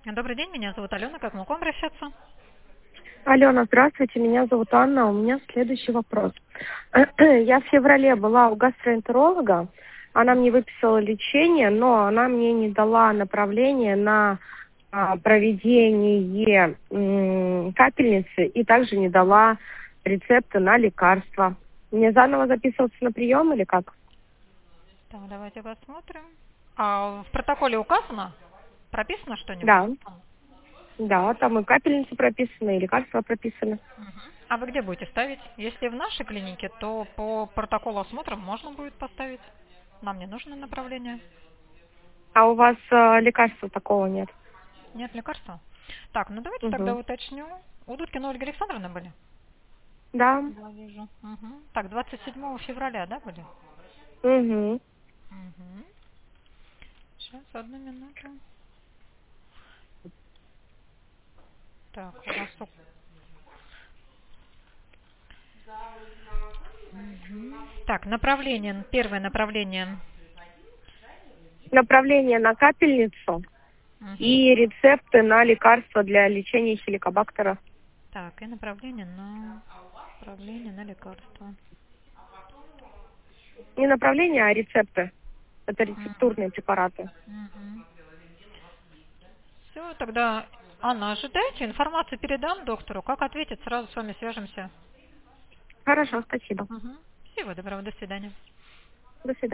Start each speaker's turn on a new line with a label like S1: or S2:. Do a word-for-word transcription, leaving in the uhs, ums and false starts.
S1: Добрый день, меня зовут Алена. Как могу обращаться?
S2: Алена, здравствуйте, меня зовут Анна. У меня следующий вопрос. Я в феврале была у гастроэнтеролога, она мне выписала лечение, но она мне не дала направление на а, проведение м, капельницы и также не дала рецепта на лекарства. Мне заново записываться на прием или как?
S1: Так, давайте посмотрим. А в протоколе указано? Прописано что-нибудь?
S2: Да, да, там и капельницы прописаны, и лекарства прописаны.
S1: Мгм. А вы где будете ставить? Если в нашей клинике, то по протоколу осмотра можно будет поставить. Нам не нужно направление.
S2: А у вас а, лекарства такого нет?
S1: Нет лекарства? Так, ну давайте тогда
S2: Угу.
S1: уточню. У Дудкина Ольги Александровны были?
S2: Да.
S1: Да, вижу. Мгм. Так, двадцать седьмого февраля, да, были?
S2: Угу.
S1: Угу. Сейчас, одну минуту. Так, у вас... у- Мгм. Так, направление. Первое направление.
S2: Направление на капельницу
S1: Мгм.
S2: и рецепты на лекарства для лечения хеликобактера.
S1: Так, и направление на направление на лекарство.
S2: Не направление, а рецепты. Это
S1: Мгм.
S2: рецептурные препараты.
S1: Мгм. Все, тогда, Анна, ожидайте, информацию передам доктору. Как ответит, сразу с вами свяжемся.
S2: Хорошо, спасибо.
S1: Мгм. Всего доброго, до свидания.
S2: До свидания.